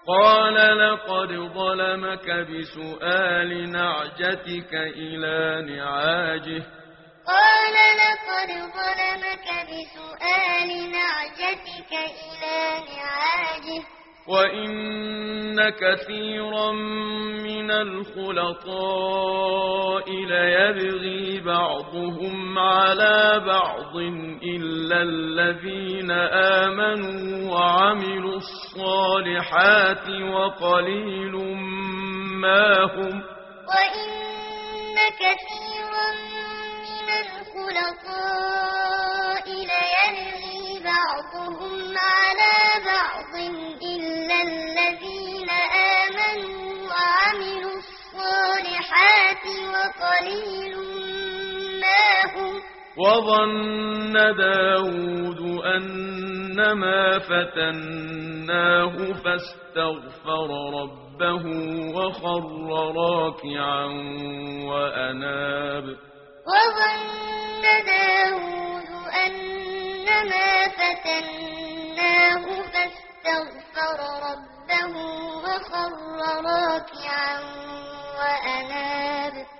قال لقد ظلمك بسؤال نعجتك إلى نعاجه قال لقد ظلمك بسؤال نعجتك إلى نعاجه وإن كثيرا من الخلطاء ليبغي بعضهم على بعض إلا الذين آمنوا وعملوا الصالحات وقليل ما هم وإن كثيرا من الخلطاء ليبغي بعضهم على بعض إلا الذين آمنوا وعملوا الصالحات وقليل ما هم وظن داود أنما فتناه فاستغفر ربه وخر راكعا وأناب وظن داود أنما فتناه فاستغفر ربه وخر راكعا وأناب